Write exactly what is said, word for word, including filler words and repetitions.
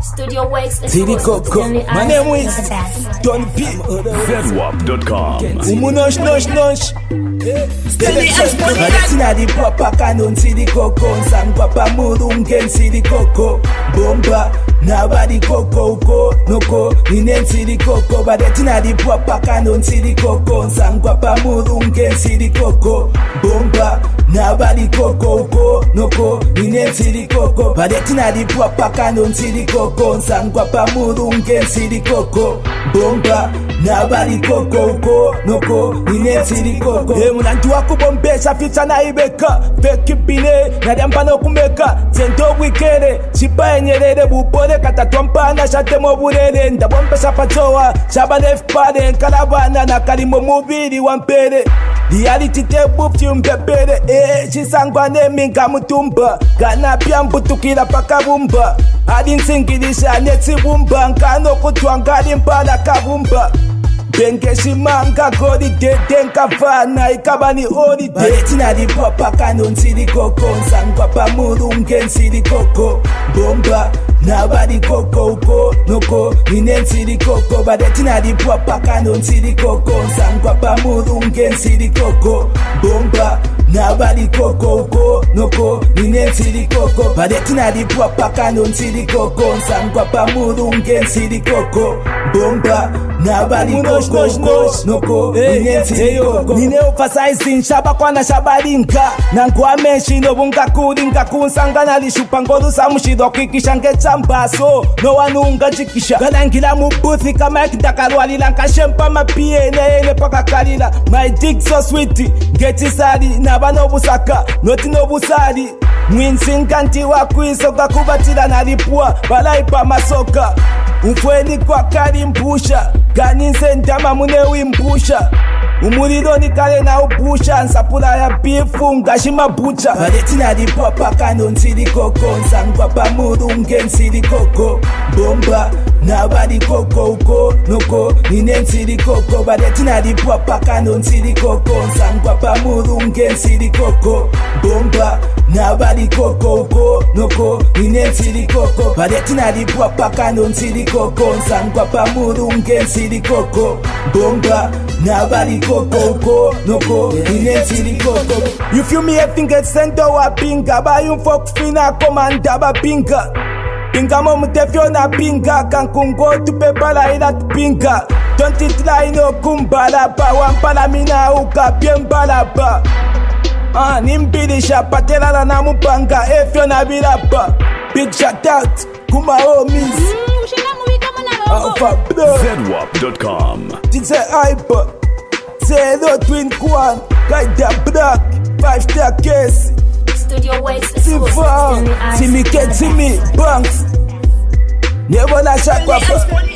Studio Wakes City Coco. My name is Don P. Fedwap dot com. Umunosh nosh nosh. Baletina di papa canon City Coco. Sang papa murungen City Coco. Bomba. Nobody Coco ko noko. Ninen City Coco. Baletina di papa canon City Coco. Sang papa murungen City Coco. Bomba. Nobody Coco ko noko. Ninen City Coco. Baletina di papa canon City Coco. Sang papa murungen City Coco. Bomba. Nobody Coco ko noko. Ninen City Coco. Mulantu wakubombesha ficha na ibeka Feki pine na diambano kumeka Zento wikere Chipa enyerere bupore Katatwampana shatemo burere Ndabombesha pachoa Shabane fpade Kalabana na kalimo mubiri wampere Reality te bufti umpepere Eh chisangwane minga mutumba Gana pia mbutukila pakabumba Adin singilisha neti bumba Nkano kutwangali mpala kabumba Benge shimanga godi de denka fana ikabani ori de Baletina di papa canon City Coco Sang papa murungen City Coco Bomba Nobody Coco ko noko Ninen City Coco Baletina di papa canon City Coco Sang papa murungen City Coco Bomba Nobody Coco ko noko Ninen City Coco Baletina di papa canon City Coco Sang papa murungen City Coco Bomba Nobody Coco Nosh nosh noko Ninen City Coco Nine oversizing shaba kwa na shabalinka Nangwa menshi no bunga kuringa Kunsanga na lishupa ngoru samushido kikisha ngechambaso No wanunga jikisha Galangila mubuthi kama ekidakalu alilanka Shempa mapie ne ene paka kalila My dick so sweet Ngeti sari nabano busaka Noti no busari Mwinsinkanti wakwiso kakubatila nalipua Balaipa masoka Mfweni kwa kari mpusha Ganinse ndama mune wimpusha Umuriro ni kale na upusha Nsapula ya bifu ngashima bucha Baletina di papa canon City Coco Sang papa murungen City Coco Bomba Nobody Coco ko noko Ninen City Coco Baletina di papa canon City Coco Sang papa murungen City Coco Bomba Nobody Coco ko noko Ninen City Coco Baletina di papa canon City Coco Sang papa murungen City Coco Bomba Nobody Coco ko noko Ninen City Coco. You feel me if get sent over pinga Ba yung folk fina komanda ba pinga Pinga mo mutefyo na pinga Kankungo tupepala ila pinga Don't it lie no kumbala ba Wampala mina uka piembala ba Ah, nimbilisha patela na mupanga Efyo na bilapa Big shout out Kuma homies Alpha Blood Fedwap dot com. It's a hyper Zero Twin Kwan Kaida Black Five Star Case Studio Wakes Sifa Timmy K Timmy Banks Never la shakwa